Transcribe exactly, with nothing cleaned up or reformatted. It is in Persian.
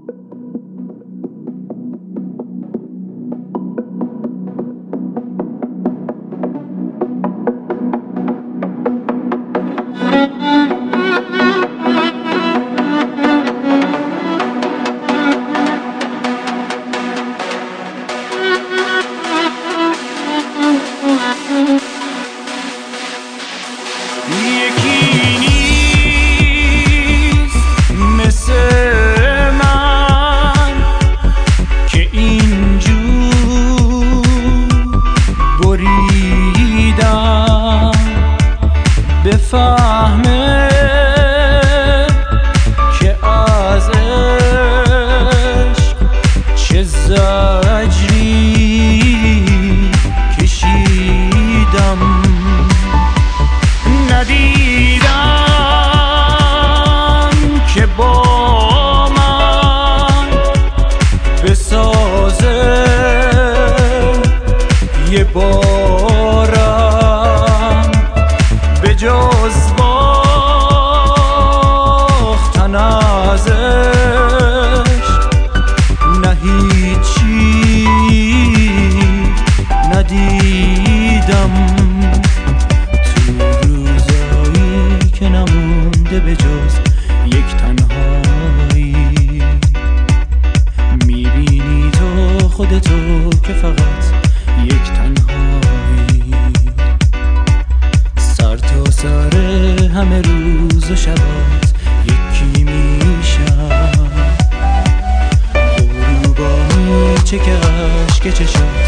بفهمه که از عشق چه زجری کشیدم. ندیدم که با من بسازه یه بارم به جز باختن از عشق نه هیچی ندیدم. تو روزایی که نمونده به جز یک تنهایی، میبینی تو خودتو که فقط یک تنهایی. سر تا سر همه روز و شبات یکی میشم. غروبا میچه که عشق چشم